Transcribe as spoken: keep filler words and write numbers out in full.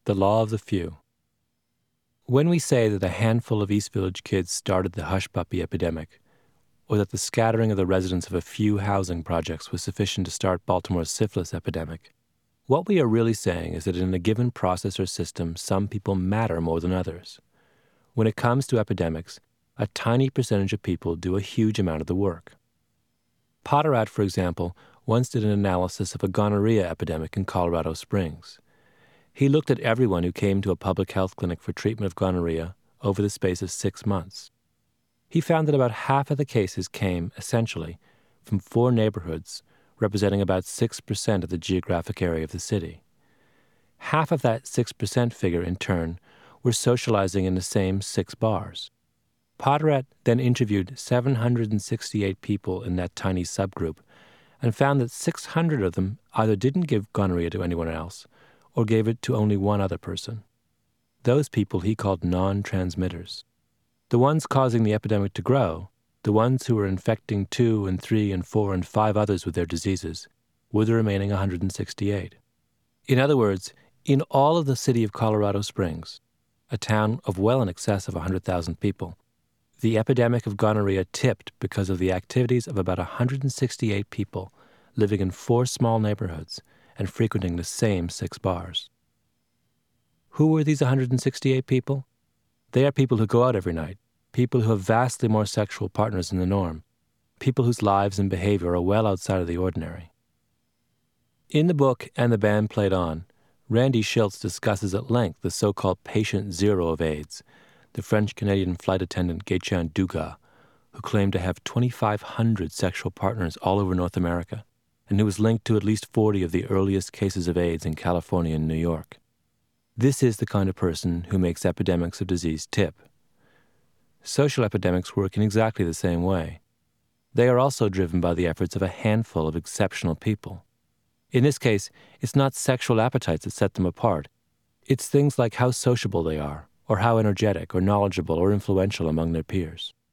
The law of the few. When we say that a handful of East Village kids started the hush puppy epidemic, or that the scattering of the residents of a few housing projects was sufficient to start Baltimore's syphilis epidemic, what we are really saying is that in a given process or system, some people matter more than others. When it comes to epidemics, a tiny percentage of people do a huge amount of the work. Potteratt, for example, once did an analysis of a gonorrhea epidemic in Colorado Springs. He looked at everyone who came to a public health clinic for treatment of gonorrhea over the space of six months. He found that about half of the cases came, essentially, from four neighborhoods representing about six percent of the geographic area of the city. Half of that six percent figure, in turn, were socializing in the same six bars. Potteratt then interviewed seven hundred sixty-eight people in that tiny subgroup and found that six hundred of them either didn't give gonorrhea to anyone else or gave it to only one other person. Those people he called non-transmitters. The ones causing the epidemic to grow, the ones who were infecting two and three and four and five others with their diseases, were the remaining one hundred sixty-eight. In other words, in all of the city of Colorado Springs, a town of well in excess of one hundred thousand people, the epidemic of gonorrhea tipped because of the activities of about one hundred sixty-eight people living in four small neighborhoods and frequenting the same six bars. Who were these one hundred sixty-eight people? They are people who go out every night, people who have vastly more sexual partners than the norm, people whose lives and behavior are well outside of the ordinary. In the book And the Band Played On, Randy Shilts discusses at length the so-called patient zero of AIDS, the French-Canadian flight attendant Gaëtan Dugas, who claimed to have twenty-five hundred sexual partners all over North America, and who was linked to at least forty of the earliest cases of AIDS in California and New York. This is the kind of person who makes epidemics of disease tip. Social epidemics work in exactly the same way. They are also driven by the efforts of a handful of exceptional people. In this case, it's not sexual appetites that set them apart. It's things like how sociable they are, or how energetic or knowledgeable or influential among their peers.